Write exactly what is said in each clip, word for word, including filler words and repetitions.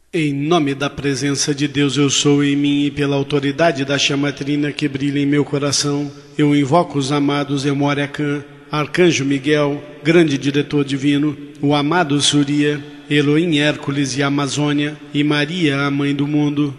Em nome da presença de Deus eu sou em mim e pela autoridade da chama trina que brilha em meu coração, eu invoco os amados Emoriacan, Arcanjo Miguel, grande diretor divino, o amado Surya, Elohim Hércules e Amazônia, e Maria, a mãe do mundo.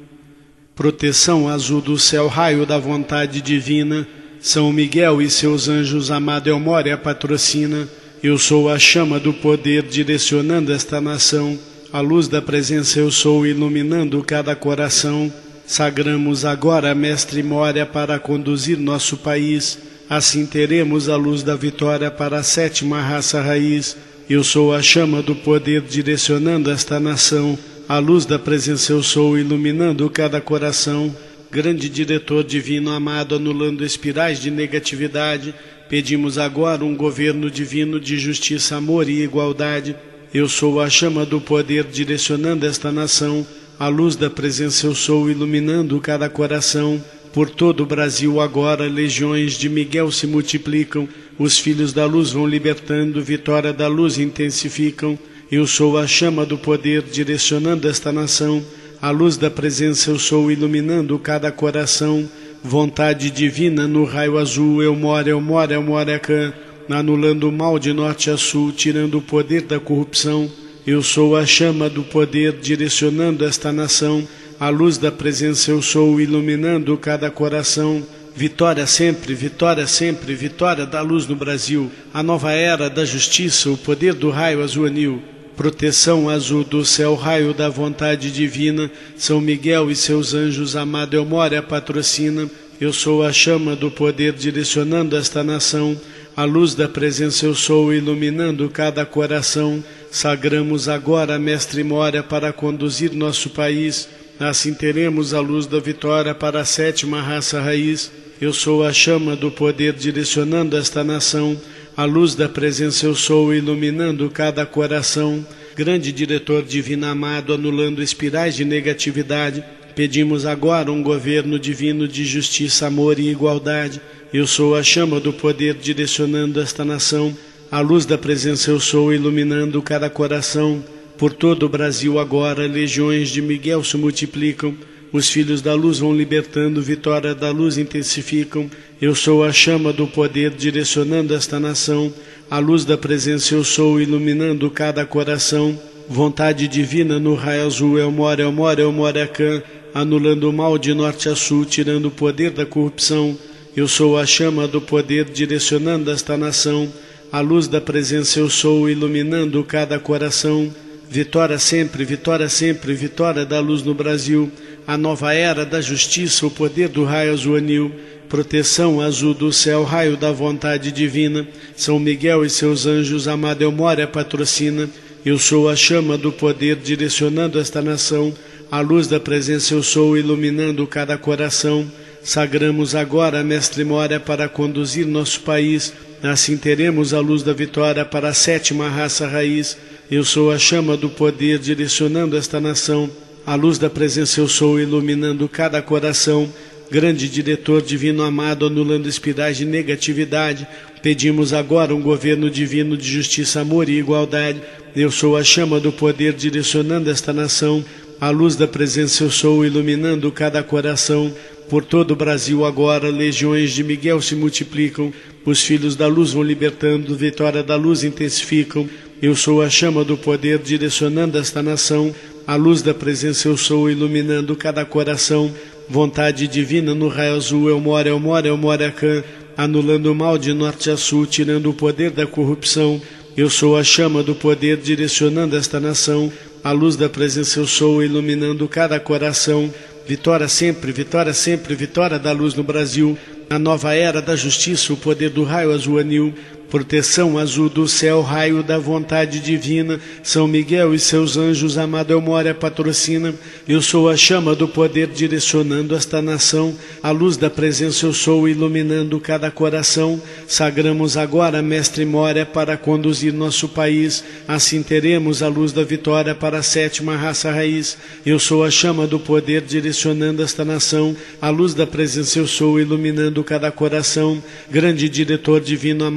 Proteção azul do céu, raio da vontade divina, São Miguel e seus anjos, amado Elmória patrocina, eu sou a chama do poder direcionando esta nação, a luz da presença eu sou iluminando cada coração, sagramos agora Mestre Mória para conduzir nosso país, assim teremos a luz da vitória para a sétima raça raiz, eu sou a chama do poder direcionando esta nação, a luz da presença eu sou iluminando cada coração, grande diretor divino amado anulando espirais de negatividade, pedimos agora um governo divino de justiça, amor e igualdade, eu sou a chama do poder direcionando esta nação, a luz da presença eu sou iluminando cada coração, por todo o Brasil agora legiões de Miguel se multiplicam, os filhos da luz vão libertando, vitória da luz intensificam, eu sou a chama do poder direcionando esta nação, a luz da presença eu sou iluminando cada coração, vontade divina no raio azul, eu moro, eu moro, eu moro Acan, anulando o mal de norte a sul, tirando o poder da corrupção, eu sou a chama do poder direcionando esta nação, a luz da presença eu sou iluminando cada coração, vitória sempre, vitória sempre, vitória da luz no Brasil, a nova era da justiça, o poder do raio azul anil, proteção azul do céu, raio da vontade divina, São Miguel e seus anjos, amado Elmória patrocina, eu sou a chama do poder direcionando esta nação, a luz da presença eu sou iluminando cada coração, sagramos agora Mestre Mória para conduzir nosso país, assim teremos a luz da vitória para a sétima raça raiz, eu sou a chama do poder direcionando esta nação, a luz da presença eu sou iluminando cada coração, grande diretor divino amado anulando espirais de negatividade, pedimos agora um governo divino de justiça, amor e igualdade, eu sou a chama do poder direcionando esta nação, a luz da presença eu sou iluminando cada coração, por todo o Brasil agora legiões de Miguel se multiplicam, os filhos da luz vão libertando, vitória da luz intensificam, eu sou a chama do poder direcionando esta nação, a luz da presença eu sou iluminando cada coração, vontade divina no raio azul, eu moro, eu moro, eu moro Acan, anulando o mal de norte a sul, tirando o poder da corrupção, eu sou a chama do poder direcionando esta nação, a luz da presença eu sou iluminando cada coração, vitória sempre, vitória sempre, vitória da luz no Brasil, a nova era da justiça, o poder do raio azul anil, proteção azul do céu, raio da vontade divina, São Miguel e seus anjos, amado Elmória patrocina, eu sou a chama do poder direcionando esta nação, a luz da presença eu sou iluminando cada coração, sagramos agora Mestre Mória para conduzir nosso país, assim teremos a luz da vitória para a sétima raça raiz, eu sou a chama do poder direcionando esta nação, a luz da presença eu sou iluminando cada coração, grande diretor divino amado anulando espirais de negatividade, pedimos agora um governo divino de justiça, amor e igualdade, eu sou a chama do poder direcionando esta nação, a luz da presença eu sou iluminando cada coração, por todo o Brasil agora legiões de Miguel se multiplicam, os filhos da luz vão libertando, vitória da luz intensificam, eu sou a chama do poder direcionando esta nação, a luz da presença eu sou iluminando cada coração, vontade divina no raio azul, eu moro, eu moro, eu moro Acan, anulando o mal de norte a sul, tirando o poder da corrupção, eu sou a chama do poder direcionando esta nação, a luz da presença eu sou iluminando cada coração, vitória sempre, vitória sempre, vitória da luz no Brasil, a nova era da justiça, o poder do raio azul anil, proteção azul do céu, raio da vontade divina, São Miguel e seus anjos, amado Elmória patrocina, eu sou a chama do poder direcionando esta nação, a luz da presença eu sou iluminando cada coração, sagramos agora Mestre Mória para conduzir nosso país, assim teremos a luz da vitória para a sétima raça raiz, eu sou a chama do poder direcionando esta nação, a luz da presença eu sou iluminando cada coração, grande diretor divino amado no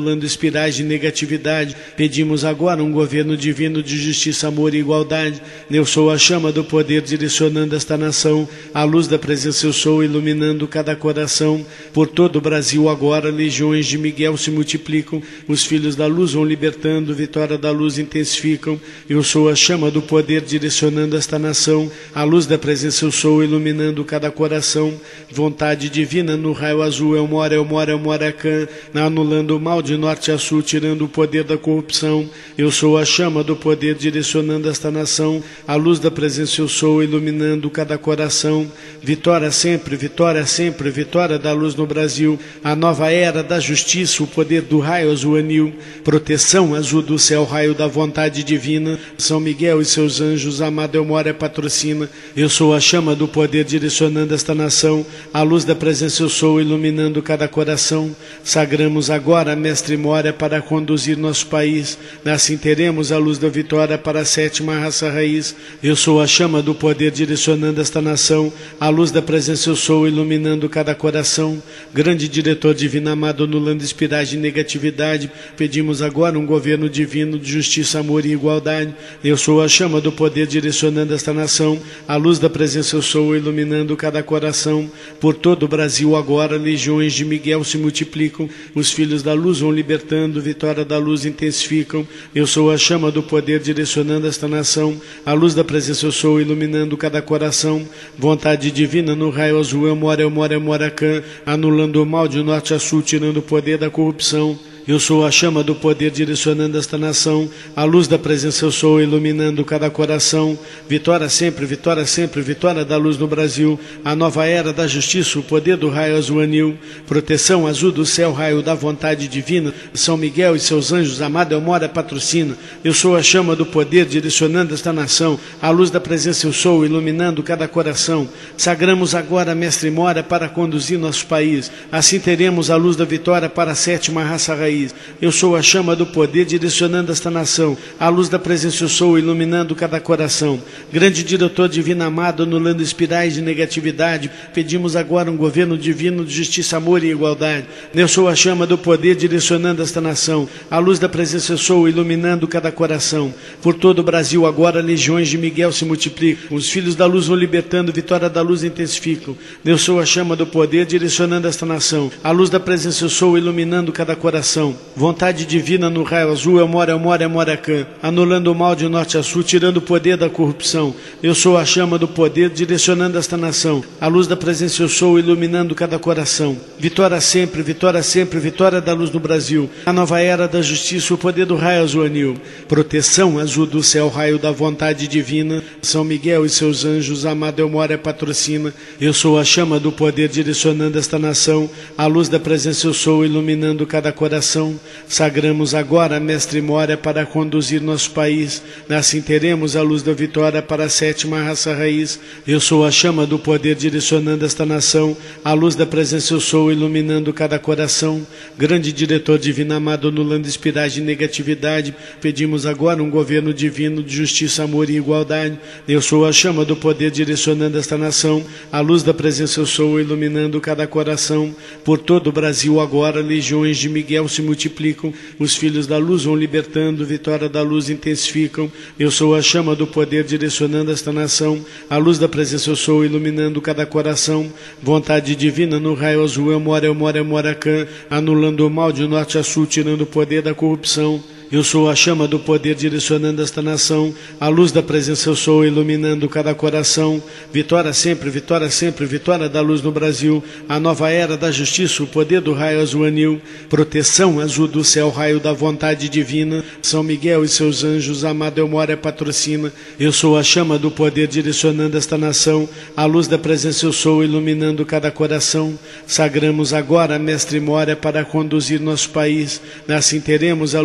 anulando espirais de negatividade. Pedimos agora um governo divino de justiça, amor e igualdade. Eu sou a chama do poder direcionando esta nação. A luz da presença eu sou, iluminando cada coração. Por todo o Brasil agora, legiões de Miguel se multiplicam. Os filhos da luz vão libertando, vitória da luz intensificam. Eu sou a chama do poder direcionando esta nação. A luz da presença eu sou, iluminando cada coração. Vontade divina no raio azul, eu moro, eu moro, eu moro Acã, anulando o mal de norte a sul, tirando o poder da corrupção. Eu sou a chama do poder direcionando esta nação. A luz da presença eu sou, iluminando cada coração. Vitória sempre, vitória sempre, vitória da luz no Brasil. A nova era da justiça, o poder do raio azul anil. Proteção azul do céu, raio da vontade divina. São Miguel e seus anjos, amado eu moro, é patrocina. Eu sou a chama do poder direcionando esta nação. A luz da presença eu sou, iluminando cada coração. Sagramos agora, mestre Mora, para conduzir nosso país. Assim teremos a luz da vitória para a sétima raça raiz. Eu sou a chama do poder direcionando esta nação. A luz da presença eu sou, iluminando cada coração. Grande diretor divino amado, anulando espirais de negatividade. Pedimos agora um governo divino de justiça, amor e igualdade. Eu sou a chama do poder direcionando esta nação. A luz da presença eu sou, iluminando cada coração. Por todo o Brasil agora, legiões de Miguel se multiplicam. Os filhos da luz vão libertando, vitória da luz intensificam. Eu sou a chama do poder direcionando esta nação. A luz da presença eu sou, iluminando cada coração. Vontade divina no raio azul, eu moro, eu moro, eu moro Acã, anulando o mal de norte a sul, tirando o poder da corrupção. Eu sou a chama do poder direcionando esta nação. A luz da presença eu sou, iluminando cada coração. Vitória sempre, vitória sempre, vitória da luz no Brasil. A nova era da justiça, o poder do raio azul anil. Proteção azul do céu, raio da vontade divina. São Miguel e seus anjos, amado eu moro, é patrocina. Eu sou a chama do poder direcionando esta nação. A luz da presença eu sou, iluminando cada coração. Sagramos agora, mestre Mora, para conduzir nosso país. Assim teremos a luz da vitória para a sétima raça raiz. Eu sou a chama do poder direcionando esta nação. A luz da presença eu sou, iluminando cada coração. Grande diretor divino amado, anulando espirais de negatividade. Pedimos agora um governo divino de justiça, amor e igualdade. Eu sou a chama do poder direcionando esta nação. A luz da presença eu sou, iluminando cada coração. Por todo o Brasil agora, legiões de Miguel se multiplicam. Os filhos da luz vão libertando, vitória da luz intensificam. Eu sou a chama do poder direcionando esta nação. A luz da presença eu sou, iluminando cada coração. Vontade divina no raio azul, eu moro, eu moro, eu moro Acã, anulando o mal de norte a sul, tirando o poder da corrupção. Eu sou a chama do poder direcionando esta nação. A luz da presença eu sou, iluminando cada coração. Vitória sempre, vitória sempre, vitória da luz no Brasil. A nova era da justiça, o poder do raio azul anil. Proteção azul do céu, raio da vontade divina. São Miguel e seus anjos, amado eu moro, é patrocina. Eu sou a chama do poder direcionando esta nação. A luz da presença eu sou, iluminando cada coração. Sagramos agora, mestre Mora, para conduzir nosso país. Assim teremos a luz da vitória para a sétima raça raiz. Eu sou a chama do poder direcionando esta nação. A luz da presença eu sou, iluminando cada coração. Grande diretor divino amado, anulando espirais de negatividade. Pedimos agora um governo divino de justiça, amor e igualdade. Eu sou a chama do poder direcionando esta nação. A luz da presença eu sou, iluminando cada coração. Por todo o Brasil agora, legiões de Miguel se multiplicam. Os filhos da luz vão libertando, vitória da luz intensificam. Eu sou a chama do poder direcionando esta nação. A luz da presença eu sou, iluminando cada coração. Vontade divina no raio azul, eu moro, eu moro, eu moro Acã, anulando o mal de norte a sul, tirando o poder da corrupção. Eu sou a chama do poder direcionando esta nação. A luz da presença eu sou, iluminando cada coração. Vitória sempre, vitória sempre, vitória da luz no Brasil. A nova era da justiça, o poder do raio azul anil. Proteção azul do céu, raio da vontade divina. São Miguel e seus anjos, amado eu moro, é patrocina. Eu sou a chama do poder direcionando esta nação. A luz da presença eu sou, iluminando cada coração. Sagramos agora, mestre Mora, para conduzir nosso país. Assim teremos a luz da vitória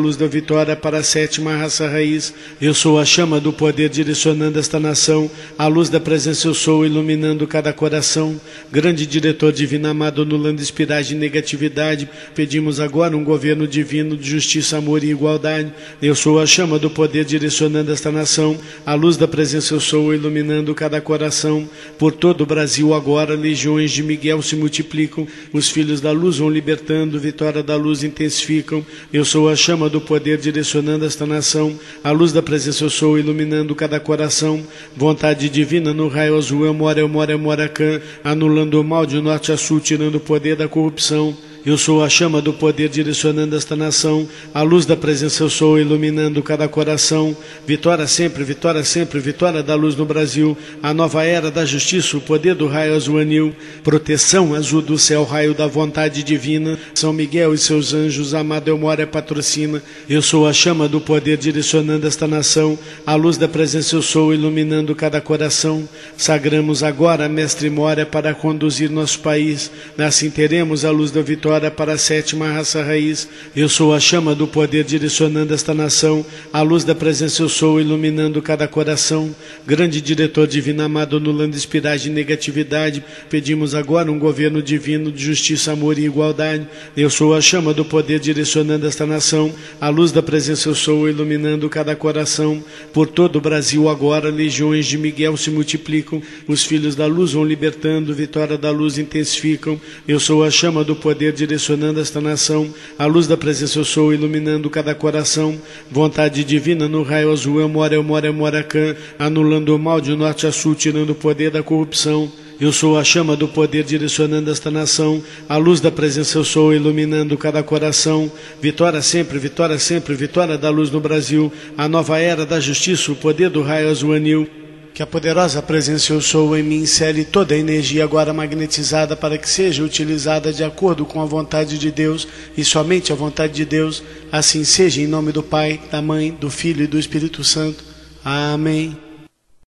vitória para a sétima raça raiz. Eu sou a chama do poder direcionando esta nação, a luz da presença eu sou iluminando cada coração. Grande diretor divino amado, anulando espiragem e negatividade, pedimos agora um governo divino de justiça, amor e igualdade. Eu sou a chama do poder direcionando esta nação, a luz da presença eu sou iluminando cada coração. Por todo o Brasil agora legiões de Miguel se multiplicam, os filhos da luz vão libertando, vitória da luz intensificam. Eu sou a chama do poder direcionando esta nação, a luz da presença eu sou iluminando cada coração. Vontade divina no raio azul, eu moro, eu moro, eu moro a Cã, anulando o mal de norte a sul, tirando o poder da corrupção. Eu sou a chama do poder direcionando esta nação, a luz da presença eu sou iluminando cada coração. Vitória sempre, vitória sempre, vitória da luz no Brasil, a nova era da justiça, o poder do raio azul anil, proteção azul do céu, raio da vontade divina, São Miguel e seus anjos, amado eu moro é patrocina. Eu sou a chama do poder direcionando esta nação, a luz da presença eu sou iluminando cada coração. Sagramos agora, mestre Mora, para conduzir nosso país, assim teremos a luz da vitória para a sétima raça raiz. Eu sou a chama do poder direcionando esta nação, a luz da presença eu sou iluminando cada coração. Grande diretor divino amado, anulando espiragem e negatividade, pedimos agora um governo divino de justiça, amor e igualdade. Eu sou a chama do poder direcionando esta nação, a luz da presença eu sou iluminando cada coração. Por todo o Brasil agora legiões de Miguel se multiplicam, os filhos da luz vão libertando, vitória da luz intensificam. Eu sou a chama do poder direcionando esta nação, a luz da presença eu sou iluminando cada coração. Vontade divina no raio azul, eu moro, eu moro, eu moro a Cã, anulando o mal de norte a sul, tirando o poder da corrupção. Eu sou a chama do poder direcionando esta nação, a luz da presença eu sou iluminando cada coração. Vitória sempre, vitória sempre, vitória da luz no Brasil, a nova era da justiça, o poder do raio azul anil. Que a poderosa presença eu sou em mim insere toda a energia agora magnetizada para que seja utilizada de acordo com a vontade de Deus e somente a vontade de Deus. Assim seja, em nome do Pai, da Mãe, do Filho e do Espírito Santo. Amém.